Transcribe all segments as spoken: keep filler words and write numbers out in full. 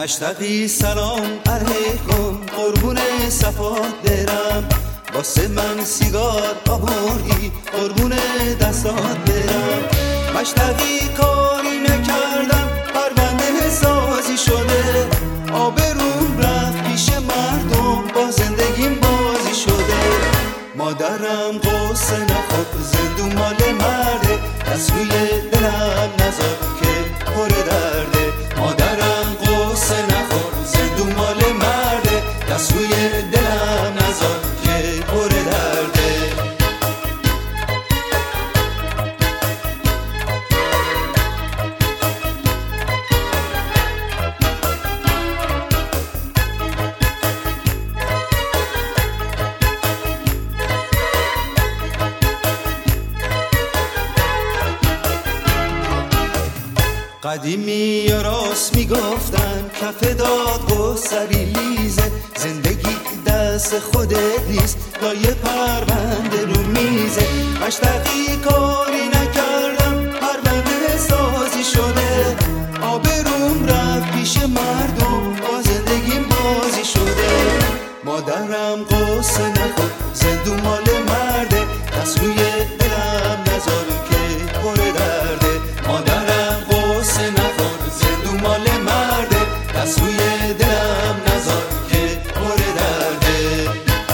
مشتقی سلام علیکم، قربون صفات برم، واسه من سیگار آوردی، قربون دستات برم. مشتقی کاری نکردم، پرونده سازی شده، آبروم رفت پیش مردم، با زندگیم بازی شده. مادرم قصه نخور، زندون مال مرده، دست روی دلم نذار که پر درده. مادرم قصه نخور، زندون مال مرده، دست روی دلم نذار که پر درده. قدیمی یا راست میگفتن، کف داد و سری لیزه، زندگی دست خودت نیست، لایه پرونده رو میزه. مشتقی کاری نکردم، پرونده سازی شده، آبروم رفت پیش مردم، با زندگیم بازی شده. مادرم قصه نخور، زندون مال مرده، دست روی دلم نذار که پر درده. مادرم قصه نخور، زندون مال مرده، دست روی دلم نذار که پر درده.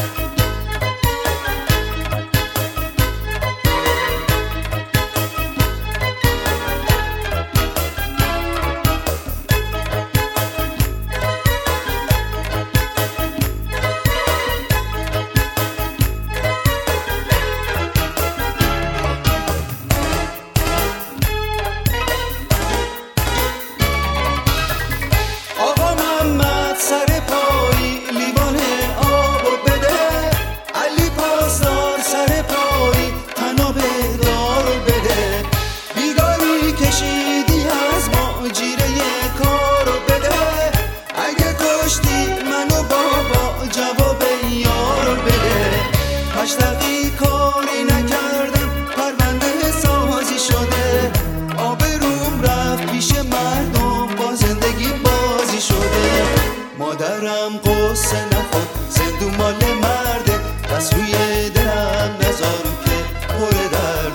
مشتقی کاری نکردم، پرونده سازی شده، آبروم رفت پیش مردم، با زندگی بازی شده. مادرم قصه نخور، زندون مال مرده، دست روی دلم نذار که پر درده.